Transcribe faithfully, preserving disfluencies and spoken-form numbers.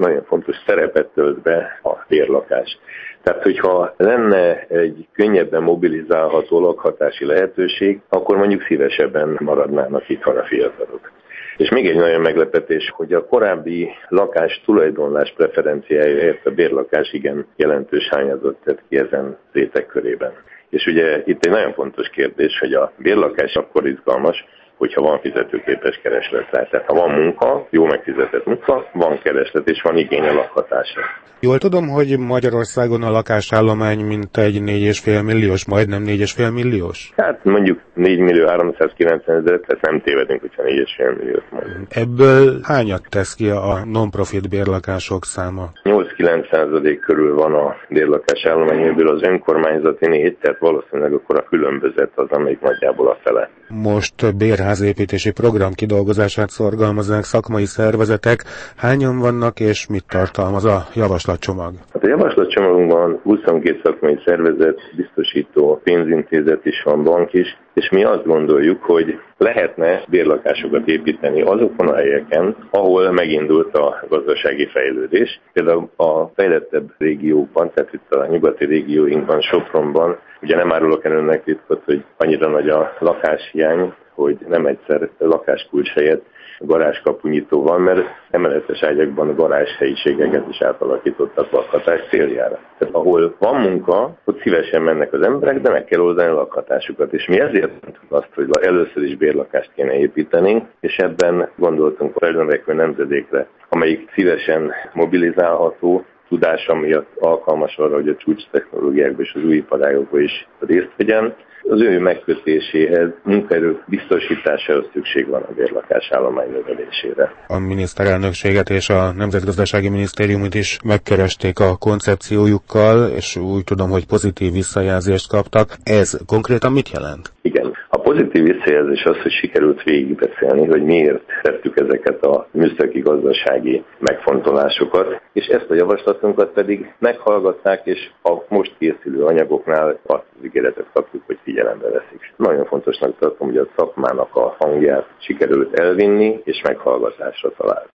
nagyon fontos szerepet tölt be a bérlakás. Tehát, hogyha lenne egy könnyebben mobilizálható lakhatási lehetőség, akkor mondjuk szívesebben maradnának itt a fiatalok. És még egy nagyon meglepetés, hogy a korábbi lakás tulajdonlás preferenciájáért a bérlakás igen jelentős hányadot tett ki ezen réteg körében. És ugye itt egy nagyon fontos kérdés, hogy a bérlakás akkor izgalmas, hogyha van fizetőképes kereslet. Tehát ha van munka, jó megfizetett munka, van kereslet és van igény a lakhatásra. Jól tudom, hogy Magyarországon a lakásállomány mintegy négy egész öt milliós, majdnem négy egész öt milliós? Hát mondjuk négy millió háromszázkilencvenezer, tehát nem tévedünk, hogyha négy egész öt milliót mondjuk. Ebből hányat tesz ki a non-profit bérlakások száma? nyolc-kilenc százalék körül van a bérlakás állomány, ebből az önkormányzati négy, tehát valószínűleg akkor a különbözet az, amelyik nagyjából a fele. Most bérházépítési program kidolgozását szorgalmazzák szakmai szervezetek. Hányan vannak és mit tartalmaz a javaslatcsomag? Hát a javaslatcsomagunkban huszonkét szakmai szervezet, biztosító pénzintézet is van, bank is, és mi azt gondoljuk, hogy lehetne bérlakásokat építeni azokon a helyeken, ahol megindult a gazdasági fejlődés. Például a fejlettebb régiókban, tehát itt a nyugati régióinkban, Sopronban, ugye nem árulok el önnek titkot, hogy annyira nagy a lakáshiány, hogy nem egyszer lakáskulcs helyett garázskapunyító van, mert emeletes ágyakban garázshelyiségeket is átalakítottak lakhatás céljára. Tehát ahol van munka, ott szívesen mennek az emberek, de meg kell oldani a lakhatásukat. És mi ezért mondtuk azt, hogy először is bérlakást kéne építeni, és ebben gondoltunk a felnövekvő nemzedékre, amelyik szívesen mobilizálható, tudása miatt alkalmas arra, hogy a csúcs technológiákban és az új iparágokban is részt vegyen. Az ő megkötéséhez, munkaerő biztosításához szükség van a bérlakás állomány növelésére. A miniszterelnökséget és a Nemzetgazdasági Minisztériumot is megkeresték a koncepciójukkal, és úgy tudom, hogy pozitív visszajelzést kaptak. Ez konkrétan mit jelent? Igen. A pozitív visszajelzés az, hogy sikerült végigbeszélni, hogy miért tettük ezeket a műszaki gazdasági megfontolásokat, és ezt a javaslatunkat pedig meghallgatták, és a most készülő anyagoknál azt az ígéretet kapjuk, hogy figyelembe veszik. Nagyon fontosnak tartom, hogy a szakmának a hangját sikerült elvinni, és meghallgatásra találni.